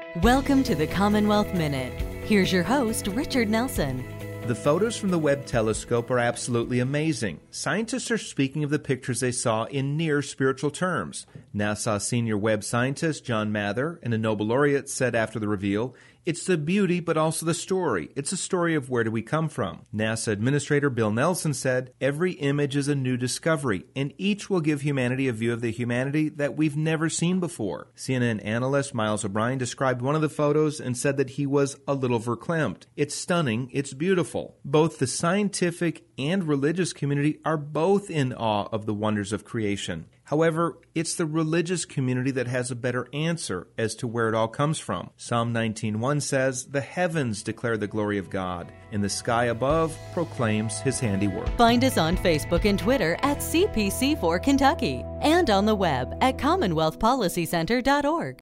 Welcome to the Commonwealth Minute. Here's your host, Richard Nelson. The photos from the Webb telescope are absolutely amazing. Scientists are speaking of the pictures they saw in near spiritual terms. NASA senior Webb scientist John Mather and a Nobel laureate said after the reveal, "It's the beauty, but also the story. It's a story of where do we come from." NASA Administrator Bill Nelson said, "Every image is a new discovery, and each will give humanity a view of the humanity that we've never seen before." CNN analyst Miles O'Brien described one of the photos and said that he was a little verklempt. "It's stunning. It's beautiful." Both the scientific and religious community are both in awe of the wonders of creation. However, it's the religious community that has a better answer as to where it all comes from. Psalm 19:1 says, "The heavens declare the glory of God, and the sky above proclaims his handiwork." Find us on Facebook and Twitter at CPC4 Kentucky and on the web at CommonwealthPolicyCenter.org.